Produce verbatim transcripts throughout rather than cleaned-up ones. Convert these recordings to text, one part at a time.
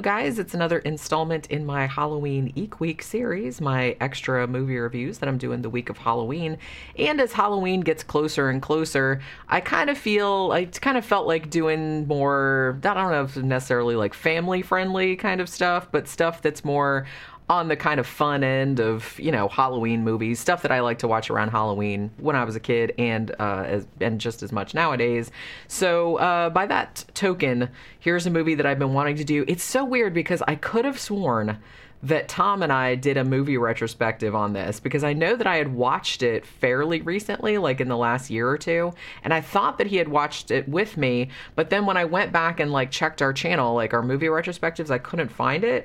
guys. It's another installment in my Halloween Eek Week series, my extra movie reviews that I'm doing the week of Halloween. And as Halloween gets closer and closer, I kind of feel, I kind of felt like doing more, I don't know if necessarily like family-friendly kind of stuff, but stuff that's more on the kind of fun end of, you know, Halloween movies, stuff that I like to watch around Halloween when I was a kid and uh, as, and just as much nowadays. So uh, by that token, here's a movie that I've been wanting to do. It's so weird because I could have sworn that Tom and I did a movie retrospective on this because I know that I had watched it fairly recently, like in the last year or two, and I thought that he had watched it with me, but then when I went back and like checked our channel, like our movie retrospectives, I couldn't find it.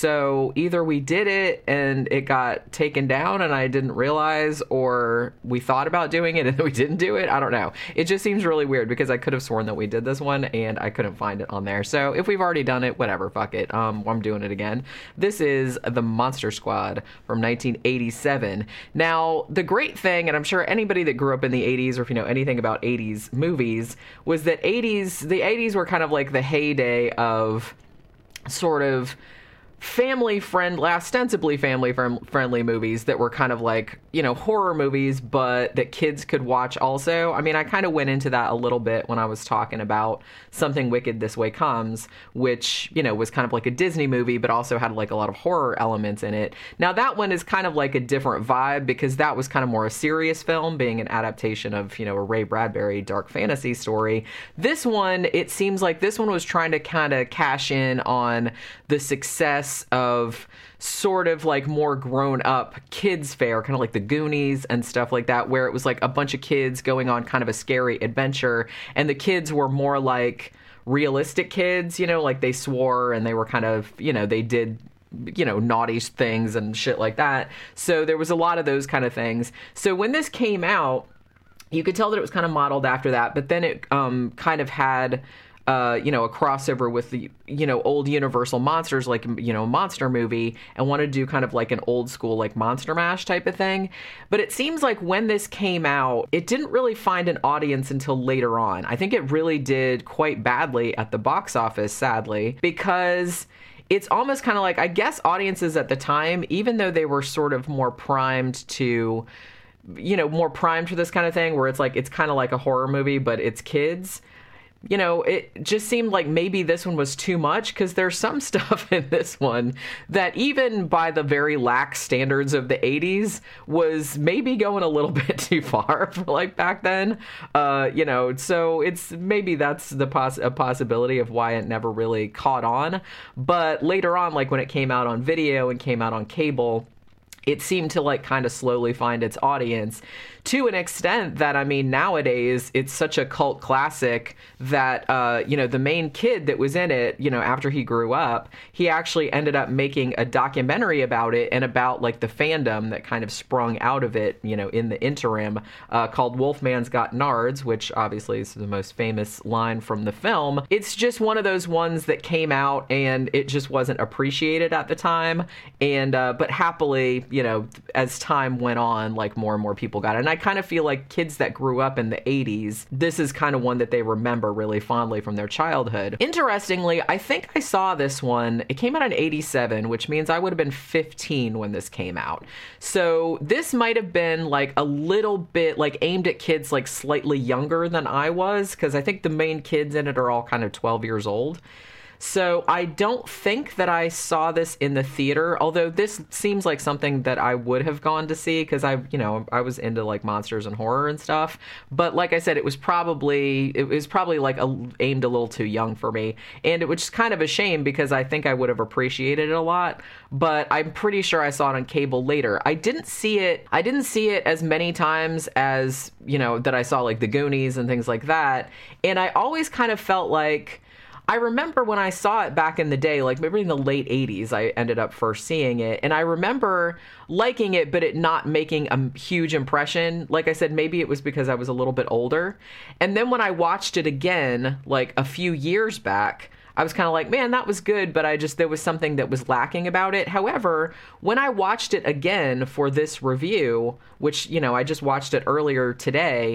So either we did it and it got taken down and I didn't realize, or we thought about doing it and then we didn't do it. I don't know. It just seems really weird because I could have sworn that we did this one and I couldn't find it on there. So if we've already done it, whatever, fuck it. Um, I'm doing it again. This is is The Monster Squad from nineteen eighty-seven. Now, the great thing, and I'm sure anybody that grew up in the eighties, or if you know anything about eighties movies, was that eighties, the eighties were kind of like the heyday of sort of family friendly, ostensibly family friendly movies that were kind of like, you know, horror movies, but that kids could watch also. I mean, I kind of went into that a little bit when I was talking about Something Wicked This Way Comes, which, you know, was kind of like a Disney movie, but also had like a lot of horror elements in it. Now, that one is kind of like a different vibe because that was kind of more a serious film, being an adaptation of, you know, a Ray Bradbury dark fantasy story. This one, it seems like this one was trying to kind of cash in on the success of sort of like more grown up kids fare, kind of like the Goonies and stuff like that, where it was like a bunch of kids going on kind of a scary adventure, and the kids were more like realistic kids, you know, like they swore and they were kind of, you know, they did, you know, naughty things and shit like that. So there was a lot of those kind of things. So when this came out, you could tell that it was kind of modeled after that, but then it um, kind of had Uh, you know, a crossover with the, you know, old Universal monsters, like, you know, a monster movie, and wanted to do kind of like an old school, like Monster Mash type of thing. But it seems like when this came out, it didn't really find an audience until later on. I think it really did quite badly at the box office, sadly, because it's almost kind of like, I guess audiences at the time, even though they were sort of more primed to, you know, more primed for this kind of thing, where it's like, it's kind of like a horror movie, but it's kids. You know, it just seemed like maybe this one was too much, because there's some stuff in this one that even by the very lax standards of the eighties was maybe going a little bit too far for like back then. Uh, you know, so it's maybe that's the poss- a possibility of why it never really caught on. But later on, like when it came out on video and came out on cable, it seemed to like kind of slowly find its audience to an extent that, I mean, nowadays it's such a cult classic that, uh, you know, the main kid that was in it, you know, after he grew up, he actually ended up making a documentary about it and about like the fandom that kind of sprung out of it, you know, in the interim, uh, called Wolfman's Got Nards, which obviously is the most famous line from the film. It's just one of those ones that came out and it just wasn't appreciated at the time. And, uh, but happily, you know, as time went on, like more and more people got it. And I kind of feel like kids that grew up in the eighties, this is kind of one that they remember really fondly from their childhood. Interestingly, I think I saw this one, it came out in eighty-seven, which means I would have been fifteen when this came out. So this might have been like a little bit like aimed at kids like slightly younger than I was, because I think the main kids in it are all kind of twelve years old. So I don't think that I saw this in the theater, although this seems like something that I would have gone to see because I, you know, I was into like monsters and horror and stuff. But like I said, it was probably, it was probably like a, aimed a little too young for me. And it was just kind of a shame because I think I would have appreciated it a lot. But I'm pretty sure I saw it on cable later. I didn't see it, I didn't see it as many times as, you know, that I saw like the Goonies and things like that. And I always kind of felt like, I remember when I saw it back in the day, like maybe in the late eighties, I ended up first seeing it. And I remember liking it, but it not making a huge impression. Like I said, maybe it was because I was a little bit older. And then when I watched it again, like a few years back, I was kind of like, man, that was good, but I just, there was something that was lacking about it. However, when I watched it again for this review, which, you know, I just watched it earlier today,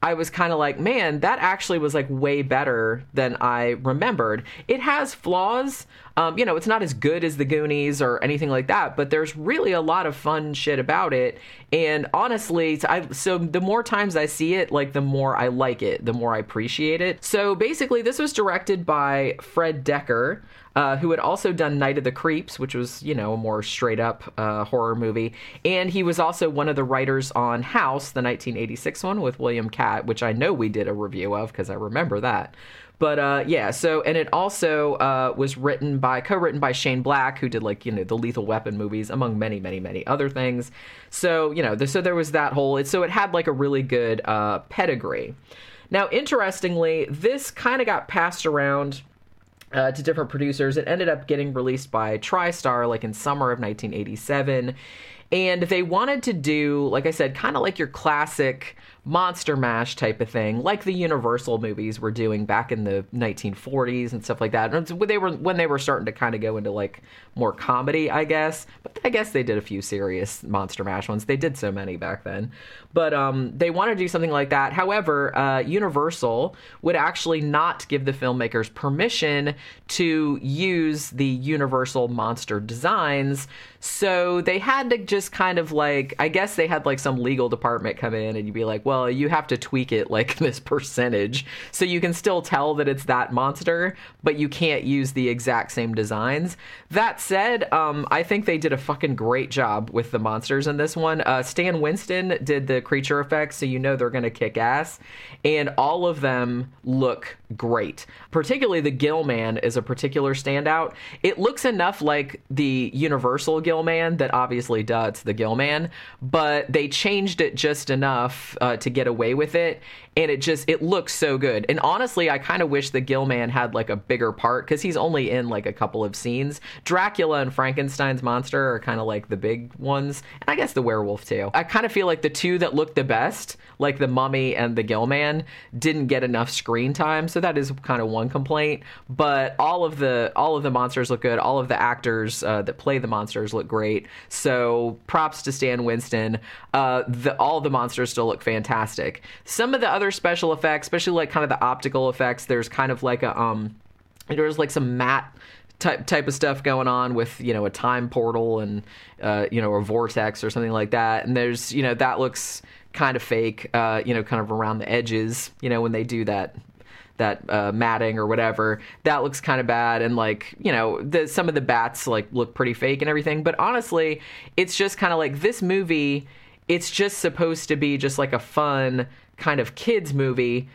I was kind of like, man, that actually was like way better than I remembered. It has flaws. Um, you know, it's not as good as the Goonies or anything like that, but there's really a lot of fun shit about it. And honestly, I, so the more times I see it, like the more I like it, the more I appreciate it. So basically, this was directed by Fred Dekker, Uh, who had also done Night of the Creeps, which was, you know, a more straight-up uh, horror movie. And he was also one of the writers on House, the nineteen eighty-six one with William Catt, which I know we did a review of because I remember that. But, uh, yeah, so, and it also uh, was written by, co-written by Shane Black, who did, like, you know, the Lethal Weapon movies, among many, many, many other things. So, you know, the, so there was that whole, it, so it had, like, a really good uh, pedigree. Now, interestingly, this kind of got passed around Uh, to different producers. It ended up getting released by TriStar like in summer of nineteen eighty-seven. And they wanted to do, like I said, kind of like your classic Monster Mash type of thing, like the Universal movies were doing back in the nineteen forties and stuff like that. And they were when they were starting to kind of go into like more comedy, I guess. But I guess they did a few serious Monster Mash ones. They did so many back then. But um, they wanted to do something like that. However, uh, Universal would actually not give the filmmakers permission to use the Universal monster designs. So they had to just kind of like, I guess they had like some legal department come in and you'd be like, well, you have to tweak it like this percentage. So you can still tell that it's that monster, but you can't use the exact same designs. That said, um, I think they did a fucking great job with the monsters in this one. Uh, Stan Winston did the creature effects, so you know they're going to kick ass. And all of them look great. Particularly the Gill Man is a particular standout. It looks enough like the Universal Gill Man that obviously duh, it's the Gill Man, but they changed it just enough uh, to get away with it. And it just, it looks so good. And honestly, I kind of wish the Gill Man had like a bigger part because he's only in like a couple of scenes. Dracula and Frankenstein's monster are kind of like the big ones. And I guess the werewolf too. I kind of feel like the two that look the best, like the Mummy and the Gill Man, didn't get enough screen time. So that is kind of one complaint. But all of the, all of the monsters look good. All of the actors uh, that play the monsters look great. So props to Stan Winston. Uh, the, all the monsters still look fantastic. Some of the other special effects, especially like kind of the optical effects, there's kind of like a um there's like some matte type type of stuff going on with, you know, a time portal and uh you know, a vortex or something like that, and there's, you know, that looks kind of fake, uh you know, kind of around the edges, you know, when they do that that uh, matting or whatever, that looks kind of bad. And like, you know, the some of the bats like look pretty fake and everything, but honestly, it's just kind of like this movie, it's just supposed to be just like a fun kind of kids movie,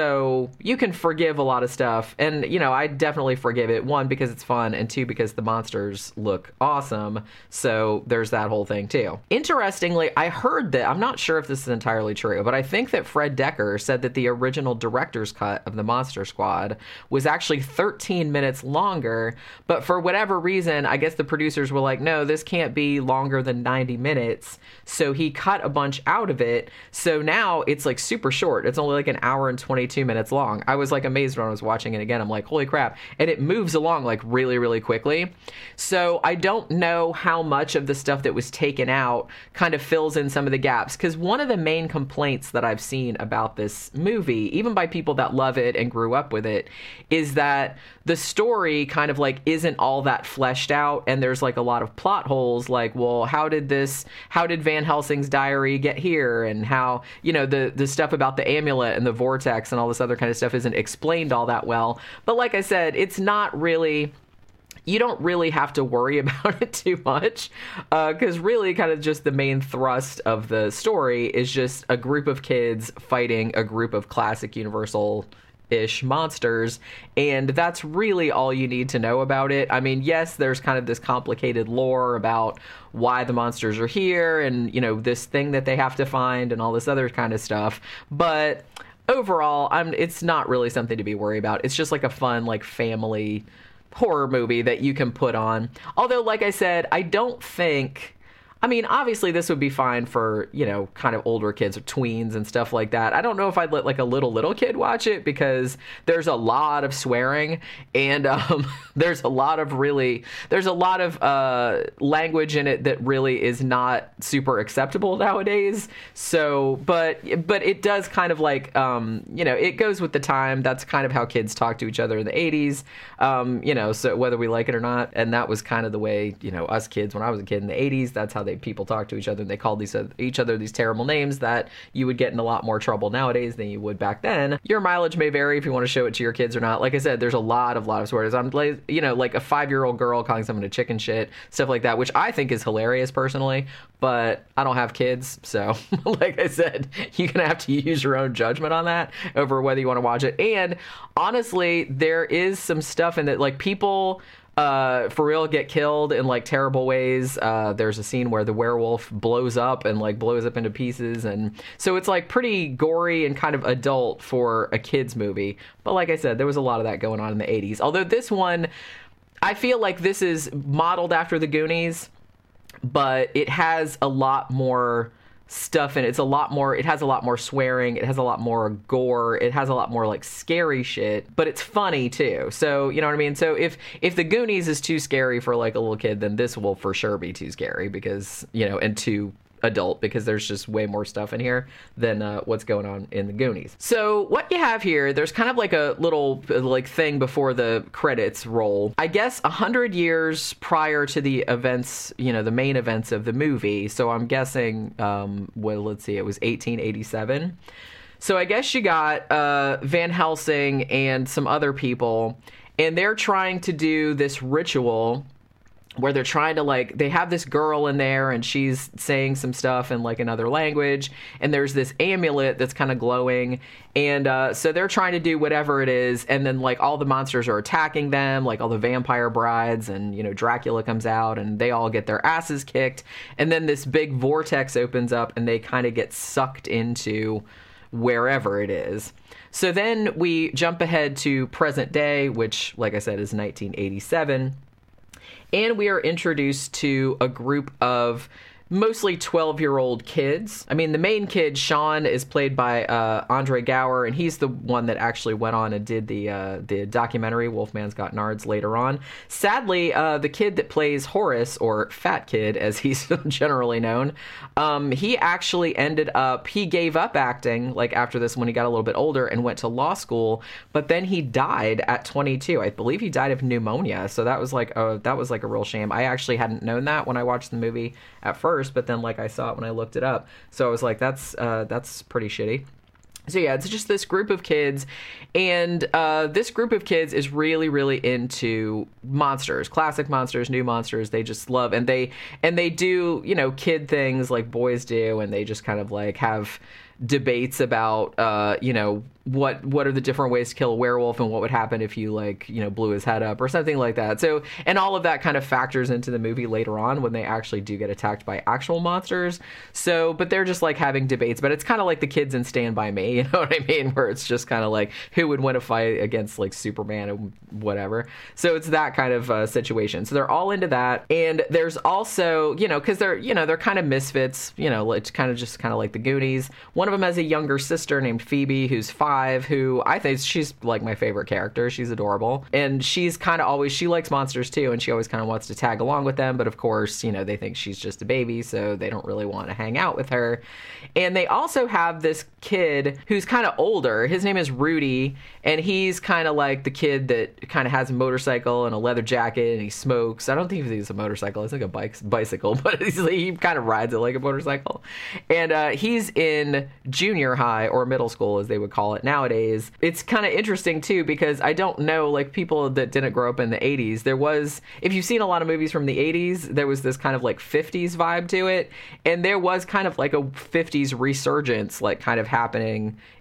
so you can forgive a lot of stuff. And, you know, I definitely forgive it, one, because it's fun, and two, because the monsters look awesome. So there's that whole thing too. Interestingly, I heard that, I'm not sure if this is entirely true, but I think that Fred Dekker said that the original director's cut of the Monster Squad was actually thirteen minutes longer, but for whatever reason, I guess the producers were like, no, this can't be longer than ninety minutes. So he cut a bunch out of it. So now it's like super short. It's only like an hour and twenty-two minutes long. I was like amazed when I was watching it again. I'm like, holy crap. And it moves along like really, really quickly. So I don't know how much of the stuff that was taken out kind of fills in some of the gaps. Because one of the main complaints that I've seen about this movie, even by people that love it and grew up with it, is that the story kind of like isn't all that fleshed out. And there's like a lot of plot holes. Like, well, how did this, how did Van Helsing's diary get here? And how, you know, the, the stuff about the amulet and the vortex and all this other kind of stuff isn't explained all that well. But like I said, it's not really, you don't really have to worry about it too much, because uh, really kind of just the main thrust of the story is just a group of kids fighting a group of classic Universal ish monsters, and that's really all you need to know about it. I mean, yes, there's kind of this complicated lore about why the monsters are here and, you know, this thing that they have to find and all this other kind of stuff, but overall, I'm it's not really something to be worried about. It's just like a fun, like, family horror movie that you can put on. Although, like I said, I don't think I mean, obviously this would be fine for, you know, kind of older kids or tweens and stuff like that. I don't know if I'd let like a little, little kid watch it because there's a lot of swearing and um, there's a lot of really, there's a lot of uh, language in it that really is not super acceptable nowadays. So, but, but it does kind of like, um, you know, it goes with the time. That's kind of how kids talk to each other in the eighties, um, you know, so whether we like it or not. And that was kind of the way, you know, us kids, when I was a kid in the eighties, that's how they people talk to each other, and they called these uh, each other these terrible names that you would get in a lot more trouble nowadays than you would back then. Your mileage may vary if you want to show it to your kids or not. Like I said, there's a lot of lot of swears. I'm like, you know, like a five-year-old girl calling someone a chicken shit, stuff like that, which I think is hilarious personally, but I don't have kids, so like I said, you're gonna have to use your own judgment on that over whether you want to watch it. And honestly, there is some stuff in it, like people Uh, for real get killed in like terrible ways. Uh, there's a scene where the werewolf blows up and like blows up into pieces, and so it's like pretty gory and kind of adult for a kids movie. But like I said, there was a lot of that going on in the eighties. Although this one, I feel like this is modeled after the Goonies, but it has a lot more stuff in it. It's a lot more, it has a lot more swearing, it has a lot more gore, it has a lot more like scary shit, but it's funny too. So, you know what I mean? So if if the Goonies is too scary for like a little kid, then this will for sure be too scary because, you know, and too adult because there's just way more stuff in here than uh, what's going on in the Goonies. So what you have here, there's kind of like a little like thing before the credits roll. I guess a hundred years prior to the events, you know, the main events of the movie. So I'm guessing, um, well, let's see, it was eighteen eighty-seven. So I guess you got uh, Van Helsing and some other people, and they're trying to do this ritual where they're trying to like, they have this girl in there and she's saying some stuff in like another language, and there's this amulet that's kind of glowing, and uh, so they're trying to do whatever it is, and then like all the monsters are attacking them, like all the vampire brides, and you know Dracula comes out and they all get their asses kicked, and then this big vortex opens up and they kind of get sucked into wherever it is. So then we jump ahead to present day, which like I said is nineteen eighty-seven. And we are introduced to a group of mostly twelve-year-old kids. I mean, the main kid, Sean, is played by uh, Andre Gower, and he's the one that actually went on and did the uh, the documentary Wolfman's Got Nards later on. Sadly, uh, the kid that plays Horace, or Fat Kid as he's generally known, um, he actually ended up, he gave up acting like after this when he got a little bit older and went to law school, but then he died at twenty-two. I believe he died of pneumonia, so that was like a, that was like a real shame. I actually hadn't known that when I watched the movie at first, but then like I saw it when I looked it up, so I was like, that's uh that's pretty shitty. So yeah, it's just this group of kids, and uh this group of kids is really really into monsters, classic monsters, new monsters. They just love, and they and they do, you know, kid things like boys do, and they just kind of like have debates about uh you know what what are the different ways to kill a werewolf, and what would happen if you like you know blew his head up or something like that. So, and all of that kind of factors into the movie later on when they actually do get attacked by actual monsters. So, but they're just like having debates, but it's kind of like the kids in Stand By Me, you know what I mean, where it's just kind of like who would win a fight against like Superman and whatever. So it's that kind of uh, situation. So they're all into that, and there's also, you know, because they're you know they're kind of misfits, you know, it's kind of just kind of like the Goonies. One of them has a younger sister named Phoebe who's five, who I think she's like my favorite character. She's adorable, and she's kind of always, she likes monsters too, and she always kind of wants to tag along with them, but of course, you know, they think she's just a baby, so they don't really want to hang out with her. And they also have this kid who's kind of older. His name is Rudy, and he's kind of like the kid that kind of has a motorcycle and a leather jacket, and he smokes. I don't think he's a motorcycle, it's like a bike bicycle, but he's, he kind of rides it like a motorcycle. And uh, he's in junior high, or middle school as they would call it nowadays. It's kind of interesting too, because I don't know, like people that didn't grow up in the eighties, there was, if you've seen a lot of movies from the eighties, there was this kind of like fifties vibe to it, and there was kind of like a fifties resurgence like kind of happening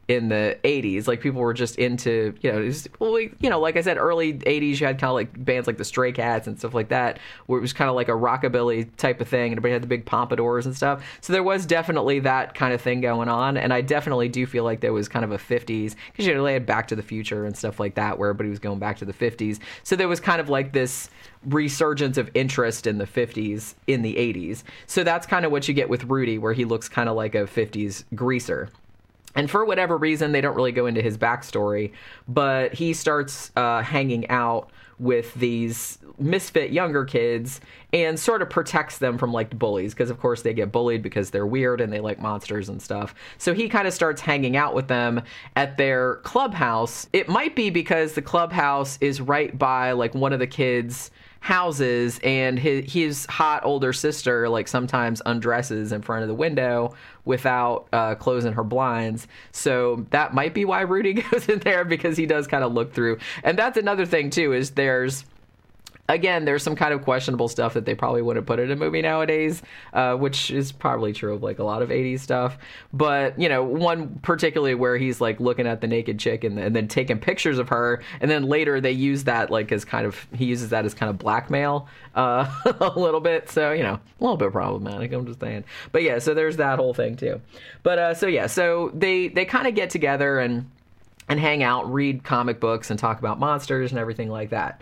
in the eighties. Like, people were just into, you know, it was, well, you know, like I said, early eighties, you had kind of like bands like the Stray Cats and stuff like that, where it was kind of like a rockabilly type of thing, and everybody had the big pompadours and stuff. So there was definitely that kind of thing going on, and I definitely do feel like there was kind of a fifties, because, you know, they had Back to the Future and stuff like that, where everybody was going back to the fifties. So there was kind of like this resurgence of interest in the fifties in the eighties. So that's kind of what you get with Rudy, where he looks kind of like a fifties greaser. And for whatever reason, they don't really go into his backstory, but he starts uh, hanging out with these misfit younger kids and sort of protects them from, like, bullies, because, of course, they get bullied because they're weird and they like monsters and stuff. So he kind of starts hanging out with them at their clubhouse. It might be because the clubhouse is right by, like, one of the kids' houses, and his, his hot older sister, like, sometimes undresses in front of the window without uh, closing her blinds. So that might be why Rudy goes in there, because he does kind of look through. And that's another thing, too, is there's Again, there's some kind of questionable stuff that they probably wouldn't put in a movie nowadays, uh, which is probably true of, like, a lot of eighties stuff. But, you know, one particularly where he's, like, looking at the naked chick and, and then taking pictures of her, and then later they use that, like, as kind of, he uses that as kind of blackmail uh, a little bit. So, you know, a little bit problematic, I'm just saying. But, yeah, so there's that whole thing, too. But, uh, so, yeah, so they, they kind of get together and and hang out, read comic books, and talk about monsters and everything like that.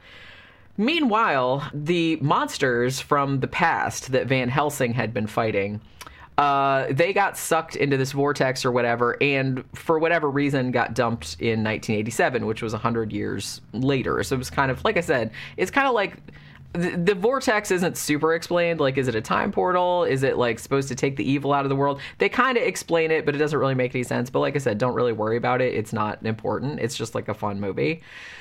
Meanwhile, the monsters from the past that Van Helsing had been fighting, uh, they got sucked into this vortex or whatever, and for whatever reason got dumped in nineteen eighty-seven, which was one hundred years later. So it was kind of, like I said, it's kind of like the, the vortex isn't super explained. Like, is it a time portal? Is it, like, supposed to take the evil out of the world? They kind of explain it, but it doesn't really make any sense. But like I said, don't really worry about it. It's not important. It's just, like, a fun movie.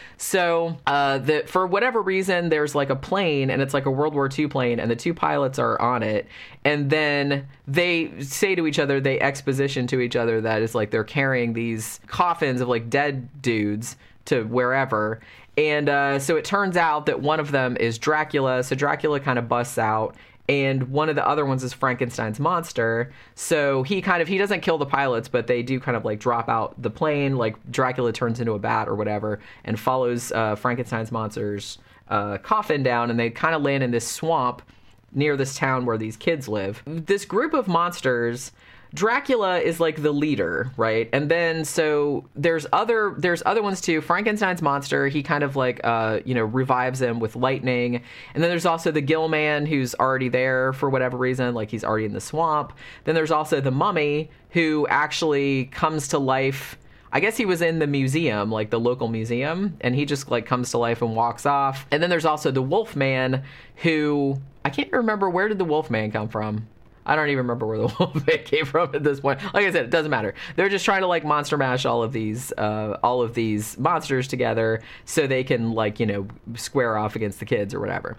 So, uh, the, for whatever reason, there's, like, a plane, and it's, like, a World War Two plane, and the two pilots are on it, and then they say to each other, they exposition to each other that it's, like, they're carrying these coffins of, like, dead dudes to wherever, and uh, so it turns out that one of them is Dracula, so Dracula kind of busts out, and one of the other ones is Frankenstein's monster. So he kind of, he doesn't kill the pilots, but they do kind of, like, drop out the plane. Like, Dracula turns into a bat or whatever and follows uh, Frankenstein's monster's uh, coffin down, and they kind of land in this swamp near this town where these kids live. This group of monsters, Dracula is, like, the leader, right? And then so there's other there's other ones too. Frankenstein's monster, he kind of, like, uh you know, revives him with lightning. And then there's also the Gill Man, who's already there for whatever reason, like, he's already in the swamp. Then there's also the Mummy, who actually comes to life. I guess he was in the museum, like the local museum, and he just, like, comes to life and walks off. And then there's also the Wolfman, who, I can't remember, where did the Wolfman come from? I don't even remember where the Wolfman came from at this point. Like I said, it doesn't matter. They're just trying to, like, monster mash all of these, uh, all of these monsters together so they can, like, you know, square off against the kids or whatever.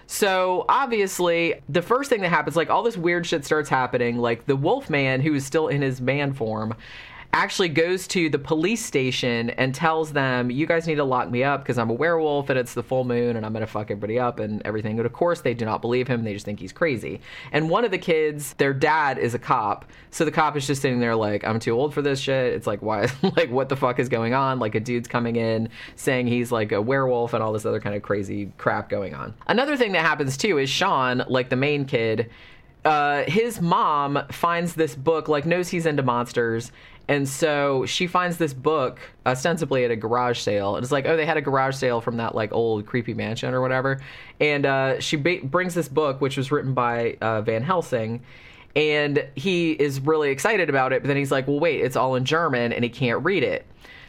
So obviously, the first thing that happens, like, all this weird shit starts happening. Like, the Wolfman, who is still in his man form, actually goes to the police station and tells them, you guys need to lock me up because I'm a werewolf and it's the full moon and I'm going to fuck everybody up and everything. But of course, they do not believe him. They just think he's crazy. And one of the kids, their dad is a cop. So the cop is just sitting there like, I'm too old for this shit. It's like, why? Like, what the fuck is going on? Like, a dude's coming in saying he's, like, a werewolf and all this other kind of crazy crap going on. Another thing that happens too is Sean, like the main kid, uh, his mom finds this book, like, knows he's into monsters. And so she finds this book ostensibly at a garage sale. And it's like, oh, they had a garage sale from that, like, old creepy mansion or whatever. And uh, she ba- brings this book, which was written by uh, Van Helsing. And he is really excited about it. But then he's like, well, wait, it's all in German and he can't read it.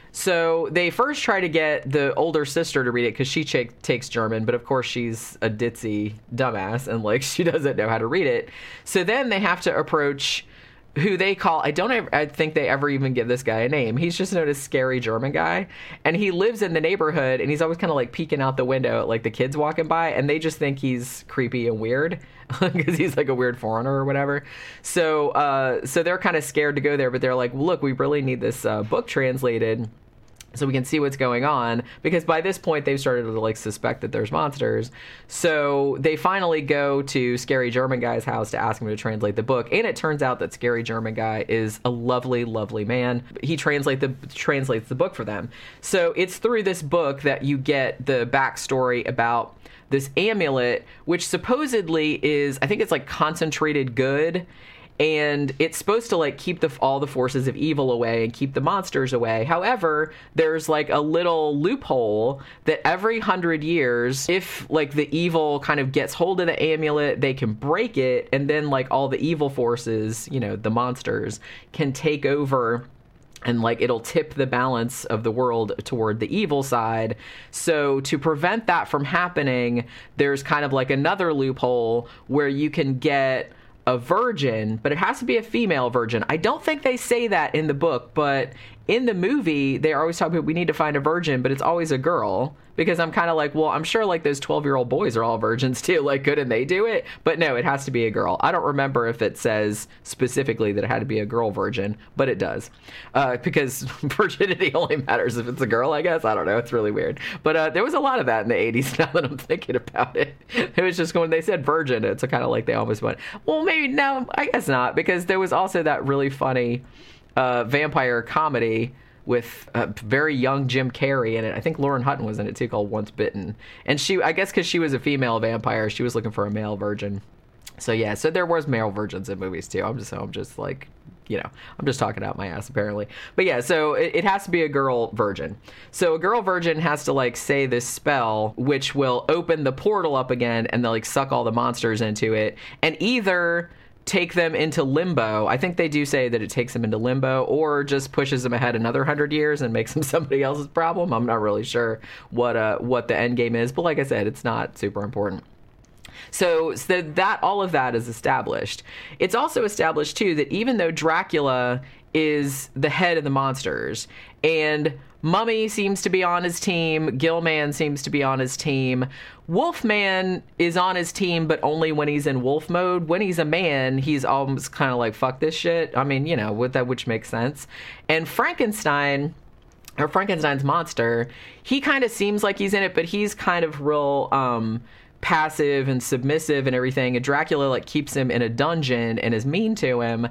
So they first try to get the older sister to read it because she ch- takes German. But of course, she's a ditzy dumbass and, like, she doesn't know how to read it. So then they have to approach who they call, I don't ever, I think they ever even give this guy a name. He's just known as Scary German Guy. And he lives in the neighborhood, and he's always kind of, like, peeking out the window at, like, the kids walking by, and they just think he's creepy and weird because he's, like, a weird foreigner or whatever. So, uh, so they're kind of scared to go there, but they're like, well, look, we really need this uh, book translated. so we can see what's going on, because by this point they've started to like suspect that there's monsters. So they finally go to Scary German Guy's house to ask him to translate the book, and it turns out that Scary German Guy is a lovely, lovely man. He translate the translates the book for them. So it's through this book that you get the backstory about this amulet, which supposedly is, I think it's like concentrated good, and it's supposed to like keep the all the forces of evil away and keep the monsters away. However, there's like a little loophole that every hundred years, if like the evil kind of gets hold of the amulet, they can break it, and then like all the evil forces, you know, the monsters, can take over, and like it'll tip the balance of the world toward the evil side. So to prevent that from happening, there's kind of like another loophole where you can get a virgin, but it has to be a female virgin. I don't think they say that in the book, but in the movie, they always talk about we need to find a virgin, but it's always a girl. Because I'm kind of like, well, I'm sure like those twelve-year-old boys are all virgins too. Like, couldn't they do it? But no, it has to be a girl. I don't remember if it says specifically that it had to be a girl virgin, but it does. Uh, because virginity only matters if it's a girl, I guess. I don't know. It's really weird. But uh, there was a lot of that in the eighties, now that I'm thinking about it. It was just when they said virgin, it's kind of like they almost went, well, maybe no, I guess not. Because there was also that really funny uh, vampire comedy with a very young Jim Carrey in it. I think Lauren Hutton was in it too, called Once Bitten. And she, I guess because she was a female vampire, she was looking for a male virgin. So yeah, so there was male virgins in movies too. I'm just, I'm just like, you know, I'm just talking out my ass apparently. But yeah, so it, it has to be a girl virgin. So a girl virgin has to like say this spell, which will open the portal up again, and they'll like suck all the monsters into it, and either take them into limbo. I think they do say that it takes them into limbo, or just pushes them ahead another hundred years and makes them somebody else's problem. I'm not really sure what uh what the end game is, but like I said, it's not super important. So, so that all of that is established. It's also established too that even though Dracula is the head of the monsters, and Mummy seems to be on his team, Gillman seems to be on his team, Wolfman is on his team, but only when he's in wolf mode. When he's a man, he's almost kind of like, fuck this shit. I mean, you know, with that, which makes sense. And Frankenstein, or Frankenstein's monster, he kind of seems like he's in it, but he's kind of real um passive and submissive and everything, and Dracula like keeps him in a dungeon and is mean to him.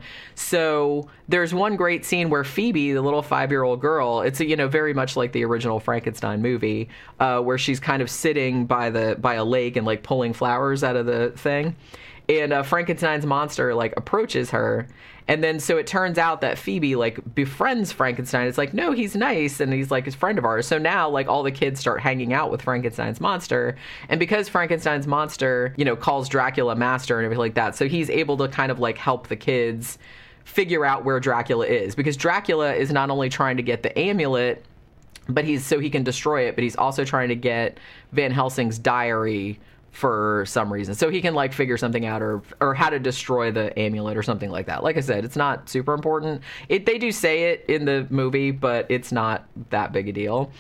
So there's one great scene where Phoebe, the little five-year-old girl, it's, you know, very much like the original Frankenstein movie, uh, where she's kind of sitting by the by a lake and like pulling flowers out of the thing, and uh, Frankenstein's monster like approaches her. And then so it turns out that Phoebe like befriends Frankenstein. It's like, no, he's nice, and he's like his friend of ours. So now like all the kids start hanging out with Frankenstein's monster. And because Frankenstein's monster, you know, calls Dracula master and everything like that, so he's able to kind of like help the kids figure out where Dracula is. Because Dracula is not only trying to get the amulet, but he's so he can destroy it, but he's also trying to get Van Helsing's diary for some reason, so he can like figure something out, or or how to destroy the amulet or something like that. Like I said, it's not super important. It they do say it in the movie, but it's not that big a deal.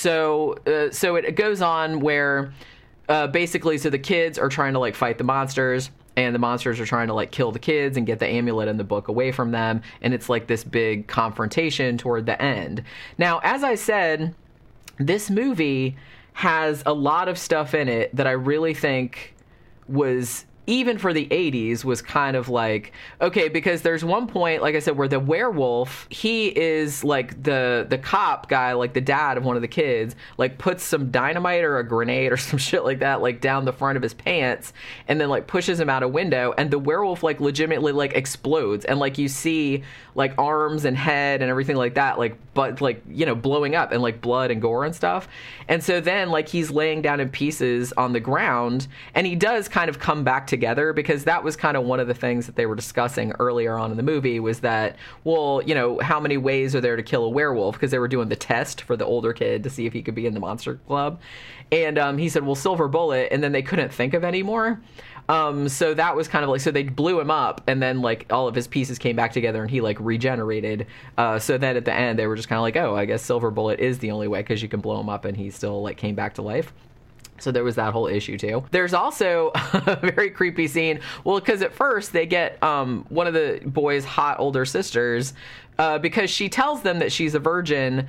So uh, so it goes on where uh, basically, so the kids are trying to like fight the monsters, and the monsters are trying to like kill the kids and get the amulet and the book away from them, and it's like this big confrontation toward the end. Now, as I said, this movie has a lot of stuff in it that I really think was, even for the eighties, was kind of like, okay, because there's one point, like I said, where the werewolf, he is like the the cop guy, like the dad of one of the kids, like puts some dynamite or a grenade or some shit like that, like down the front of his pants, and then like pushes him out a window, and the werewolf like legitimately like explodes, and like you see like arms and head and everything like that, like, but like, you know, blowing up, and like blood and gore and stuff. And so then like he's laying down in pieces on the ground, and he does kind of come back together, because that was kind of one of the things that they were discussing earlier on in the movie, was that, well, you know, how many ways are there to kill a werewolf? Because they were doing the test for the older kid to see if he could be in the monster club. And um, he said, well, silver bullet, and then they couldn't think of any more. Um, so that was kind of like, so they blew him up, and then like all of his pieces came back together, and he like regenerated. Uh, so then at the end, they were just kind of like, oh, I guess silver bullet is the only way, because you can blow him up and he still like came back to life. So there was that whole issue too. There's also a very creepy scene. Well, because at first they get um, one of the boys' hot older sisters, uh, because she tells them that she's a virgin.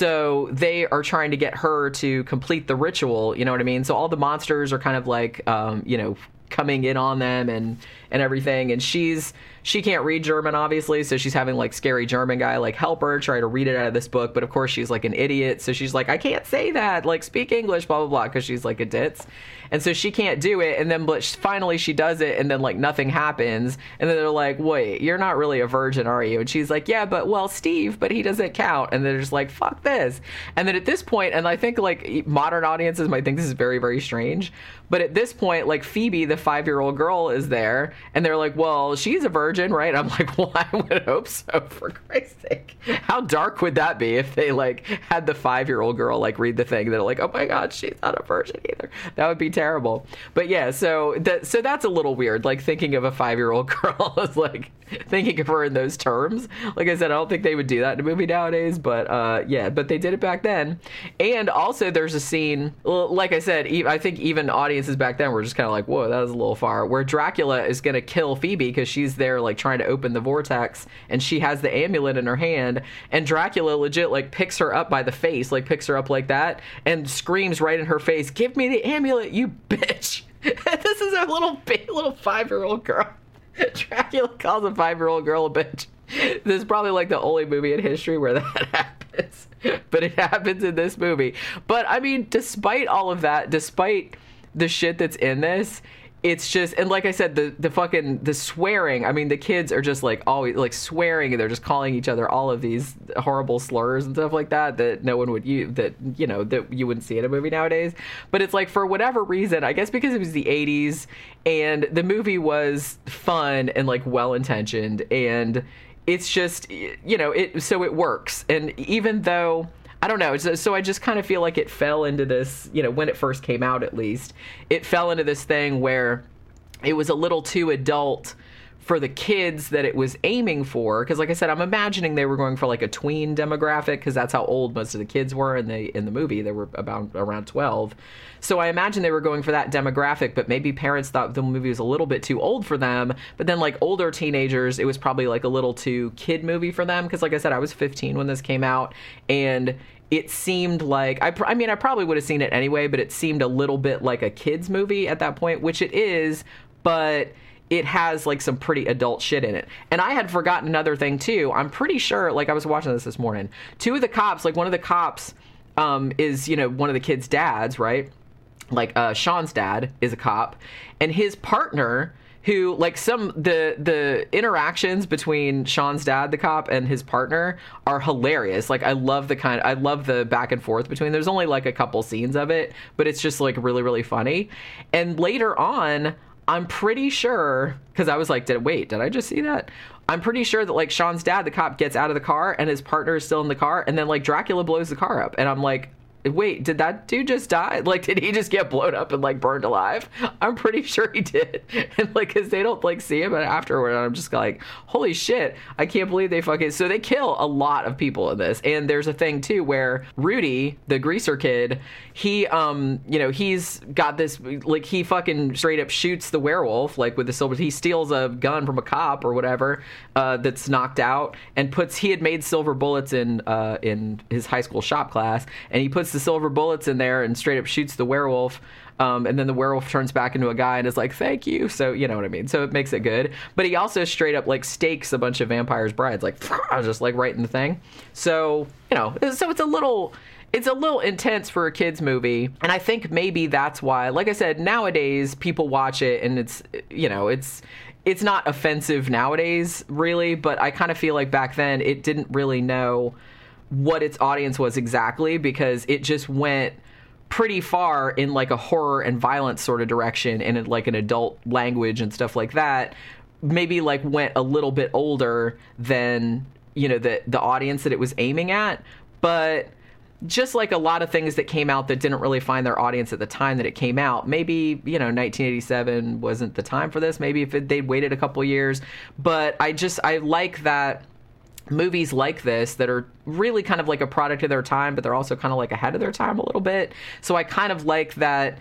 So they are trying to get her to complete the ritual. You know what I mean? So all the monsters are kind of like, um, you know, coming in on them and and everything, and she's she can't read German, obviously, so she's having like scary German guy like help her try to read it out of this book, but of course she's like an idiot, so she's like, I can't say that, like speak English, blah blah blah, because she's like a ditz, and so she can't do it. And then but finally she does it, and then like nothing happens, and then they're like, wait, you're not really a virgin, are you? And she's like, yeah, but well, Steve, but he doesn't count. And they're just like, fuck this. And then at this point, and I think like modern audiences might think this is very very strange, but at this point, like Phoebe, the five-year-old girl, is there, and they're like, well, she's a virgin, right? I'm like, well, I would hope so, for Christ's sake. How dark would that be if they like had the five-year-old girl like read the thing? They're like, oh my god, she's not a virgin either. That would be terrible. But yeah, so that so that's a little weird, like thinking of a five-year-old girl as like thinking of her in those terms. Like I said, I don't think they would do that in a movie nowadays, but uh, yeah, but they did it back then. And also there's a scene, like I said, I think even audiences back then were just kind of like, whoa, that was a little far, where Dracula is going to kill Phoebe because she's there like trying to open the vortex, and she has the amulet in her hand, and Dracula legit like picks her up by the face, like picks her up like that, and screams right in her face, give me the amulet, you bitch. This is a little little five-year-old girl. Dracula calls a five-year-old girl a bitch. This is probably like the only movie in history where that happens, but it happens in this movie. But I mean, despite all of that, despite the shit that's in this, it's just, and like I said, the the fucking the swearing, I mean, the kids are just like always like swearing, and they're just calling each other all of these horrible slurs and stuff like that that no one would use, that you know that you wouldn't see in a movie nowadays. But it's like, for whatever reason, I guess because it was the eighties and the movie was fun and like well intentioned, and it's just, you know, it so it works. And even though, I don't know, so I just kind of feel like it fell into this, you know, when it first came out, at least, it fell into this thing where it was a little too adult for the kids that it was aiming for. Because like I said, I'm imagining they were going for like a tween demographic, because that's how old most of the kids were in the in the movie. They were about around twelve. So I imagine they were going for that demographic, but maybe parents thought the movie was a little bit too old for them. But then like older teenagers, it was probably like a little too kid movie for them. Because like I said, I was fifteen when this came out, and it seemed like, I, pr- I mean, I probably would have seen it anyway, but it seemed a little bit like a kid's movie at that point, which it is, but it has like some pretty adult shit in it. And I had forgotten another thing too. I'm pretty sure, like I was watching this this morning, two of the cops, like one of the cops um, is, you know, one of the kids' dads, right? Like uh, Sean's dad is a cop, and his partner, who, like, some the the interactions between Sean's dad, the cop, and his partner are hilarious. Like, I love the kind I love the back and forth between. There's only like a couple scenes of it, but it's just like really really funny. And later on, I'm pretty sure, because I was like, did wait, did I just see that? I'm pretty sure that like Sean's dad, the cop, gets out of the car and his partner is still in the car, and then like Dracula blows the car up, and I'm like, wait, did that dude just die? Like, did he just get blown up and like burned alive? I'm pretty sure he did. And like, cause they don't like see him afterward, and I'm just like, holy shit, I can't believe they fucking, so they kill a lot of people in this. And there's a thing too where Rudy, the greaser kid, he um you know, he's got this, like, he fucking straight up shoots the werewolf like with the silver, he steals a gun from a cop or whatever uh that's knocked out, and puts, he had made silver bullets in uh in his high school shop class, and he puts the silver bullets in there and straight up shoots the werewolf. Um, and then the werewolf turns back into a guy and is like, thank you. So, you know what I mean? So it makes it good. But he also straight up like stakes a bunch of vampires' brides, like just like right in the thing. So, you know, so it's a little, it's a little intense for a kid's movie. And I think maybe that's why, like I said, nowadays people watch it and it's, you know, it's, it's not offensive nowadays really, but I kind of feel like back then it didn't really know what its audience was exactly, because it just went pretty far in like a horror and violence sort of direction, and in like an adult language and stuff like that. Maybe like went a little bit older than, you know, the the audience that it was aiming at. But just like a lot of things that came out that didn't really find their audience at the time that it came out, maybe, you know, nineteen eighty-seven wasn't the time for this. Maybe if it, they'd waited a couple years. But I just, I like that movies like this that are really kind of like a product of their time, but they're also kind of like ahead of their time a little bit. So I kind of like that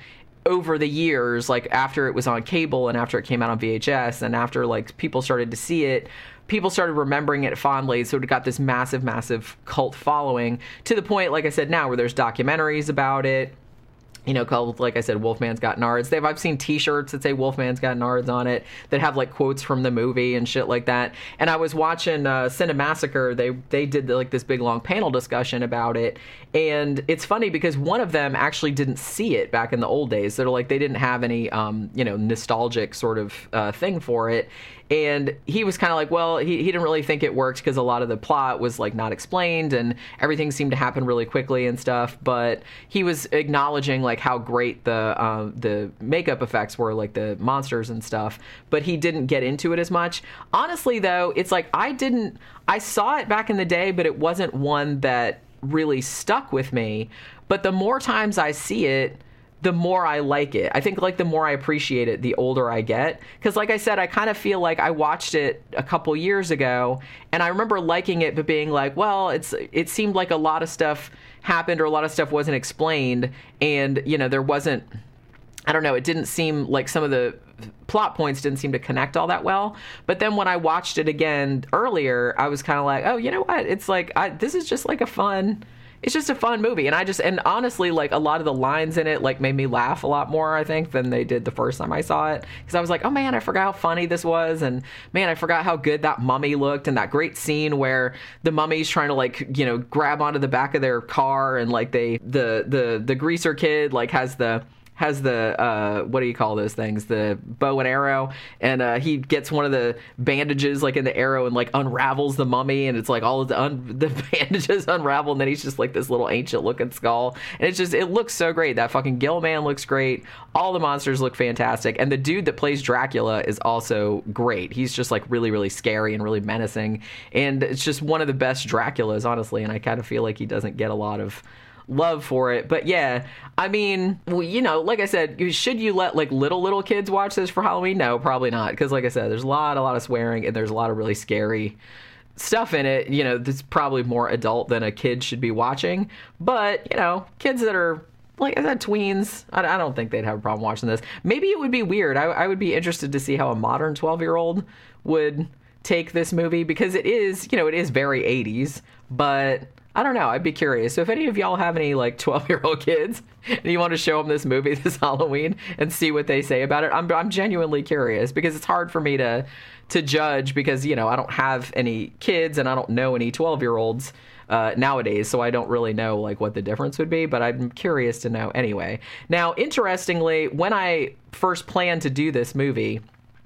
over the years, like after it was on cable and after it came out on V H S and after like people started to see it, people started remembering it fondly. So it got this massive, massive cult following to the point, like I said, now where there's documentaries about it. You know, called, like I said, Wolfman's Got Nards. They've, I've seen T-shirts that say Wolfman's Got Nards on it that have, like, quotes from the movie and shit like that. And I was watching uh, Cinemassacre. They they did, like, this big, long panel discussion about it. And it's funny because one of them actually didn't see it back in the old days. They're like, they didn't have any, um, you know, nostalgic sort of uh, thing for it. And he was kind of like, well, he, he didn't really think it worked because a lot of the plot was, like, not explained and everything seemed to happen really quickly and stuff. But he was acknowledging, like, how great the uh, the makeup effects were, like the monsters and stuff. But he didn't get into it as much. Honestly, though, it's like I didn't... I saw it back in the day, but it wasn't one that really stuck with me. But the more times I see it, the more I like it. I think, like, the more I appreciate it, the older I get. Because, like I said, I kind of feel like I watched it a couple years ago, and I remember liking it, but being like, well, it's it seemed like a lot of stuff happened or a lot of stuff wasn't explained, and, you know, there wasn't... I don't know, it didn't seem like some of the plot points didn't seem to connect all that well. But then when I watched it again earlier, I was kind of like, oh, you know what? It's like, I, this is just like a fun... It's just a fun movie. And I just, and honestly, like, a lot of the lines in it, like, made me laugh a lot more, I think, than they did the first time I saw it. Because I was like, oh, man, I forgot how funny this was. And, man, I forgot how good that mummy looked. And that great scene where the mummy's trying to, like, you know, grab onto the back of their car. And, like, they, the, the, the greaser kid, like, has the... has the, uh, what do you call those things? The bow and arrow. And uh, he gets one of the bandages, like, in the arrow and, like, unravels the mummy. And it's, like, all of the, un- the bandages unravel. And then he's just, like, this little ancient-looking skull. And it's just, it looks so great. That fucking Gill Man looks great. All the monsters look fantastic. And the dude that plays Dracula is also great. He's just, like, really, really scary and really menacing. And it's just one of the best Draculas, honestly. And I kind of feel like he doesn't get a lot of love for it. But yeah, I mean, well, you know, like I said, should you let, like, little little kids watch this for Halloween? No, probably not, because, like I said, there's a lot a lot of swearing and there's a lot of really scary stuff in it. You know, that's probably more adult than a kid should be watching. But, you know, kids that are, like I said, tweens, I, I don't think they'd have a problem watching this. Maybe it would be weird. I, I would be interested to see how a modern twelve year old would take this movie, because it is, you know, it is very eighties, but I don't know. I'd be curious. So if any of y'all have any, like, twelve-year-old kids and you want to show them this movie this Halloween and see what they say about it, I'm I'm genuinely curious, because it's hard for me to to judge, because, you know, I don't have any kids and I don't know any twelve-year-olds uh, nowadays, so I don't really know, like, what the difference would be, but I'm curious to know anyway. Now, interestingly, when I first planned to do this movie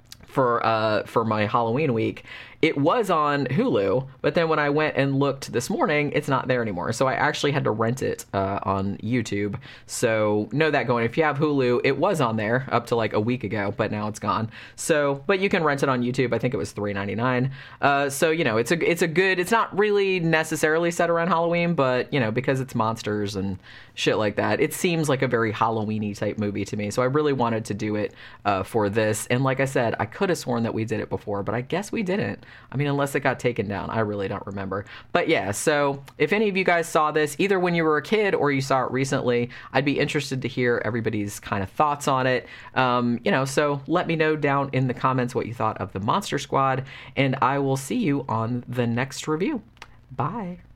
for uh, for my Halloween week, it was on Hulu, but then when I went and looked this morning, it's not there anymore. So I actually had to rent it uh, on YouTube. So know that going. If you have Hulu, it was on there up to like a week ago, but now it's gone. So, but you can rent it on YouTube. I think it was three ninety-nine. Uh, so, you know, it's a it's a good. It's not really necessarily set around Halloween, but, you know, because it's monsters and shit like that, it seems like a very Halloween-y type movie to me. So I really wanted to do it uh, for this. And like I said, I could have sworn that we did it before, but I guess we didn't. I mean, unless it got taken down. I really don't remember. But yeah, so if any of you guys saw this, either when you were a kid or you saw it recently, I'd be interested to hear everybody's kind of thoughts on it. Um, you know, so let me know down in the comments what you thought of the Monster Squad, and I will see you on the next review. Bye.